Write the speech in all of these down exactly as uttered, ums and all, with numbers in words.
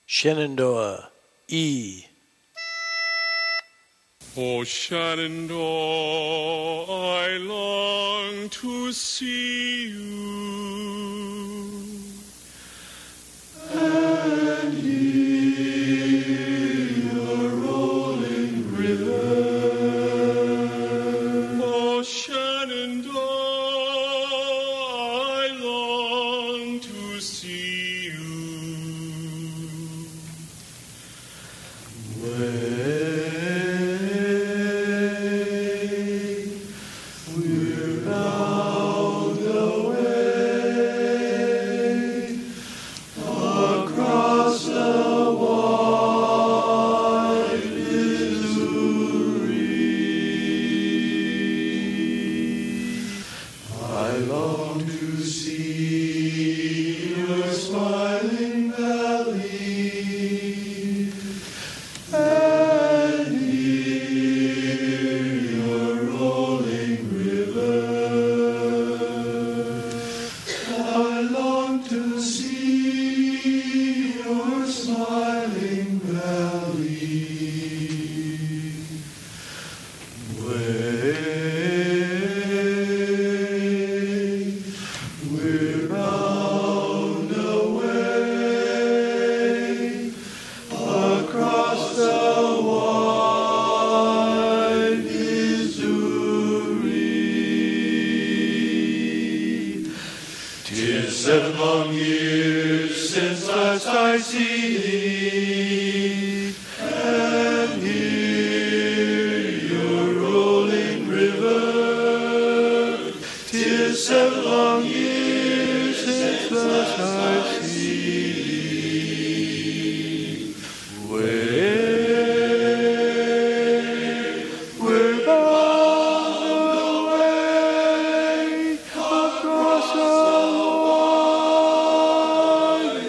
Shenandoah, E. O Shenandoah, I long to see you and hear your rolling river. O Shenandoah, I long to see you. When we're bound away across the wide Missouri, I long to see your smiling valley and hear your rolling river. I long to see your smiling valley when we're bound away across the wide Missouri. 'Tis seven long years since last I see thee and hear your rolling river. 'Tis seven long years since last I see thee. When we're bound away across the wide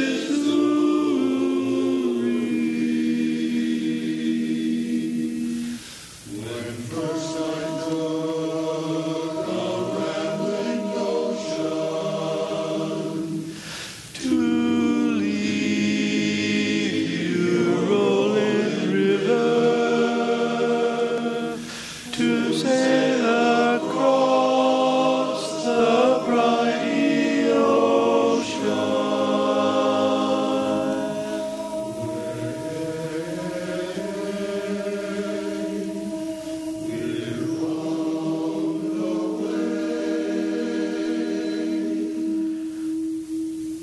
Missouri. When first I took a rambling notion to leave your rolling river, to sail across the briny ocean.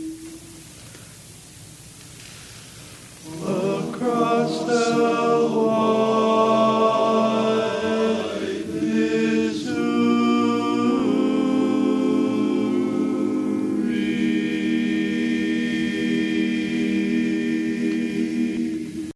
Across the